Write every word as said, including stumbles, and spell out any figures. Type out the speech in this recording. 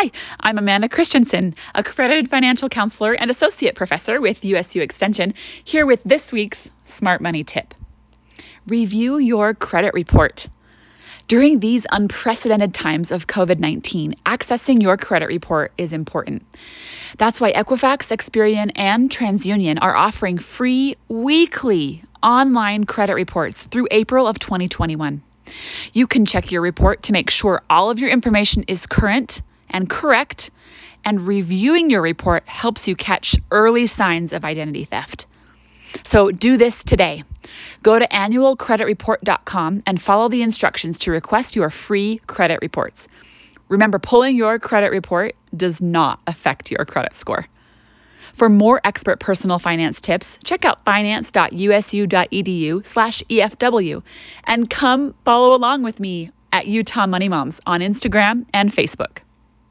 Hi, I'm Amanda Christensen, accredited financial counselor and associate professor with U S U Extension, here with this week's Smart Money Tip. Review your credit report. During these unprecedented times of COVID nineteen, accessing your credit report is important. That's why Equifax, Experian, and TransUnion are offering free weekly online credit reports through April of twenty twenty-one. You can check your report to make sure all of your information is current and correct, and reviewing your report helps you catch early signs of identity theft. So do this today. Go to annual credit report dot com and follow the instructions to request your free credit reports. Remember, pulling your credit report does not affect your credit score. For more expert personal finance tips, check out finance dot u s u dot e d u slash E F W and come follow along with me at Utah Money Moms on Instagram and Facebook.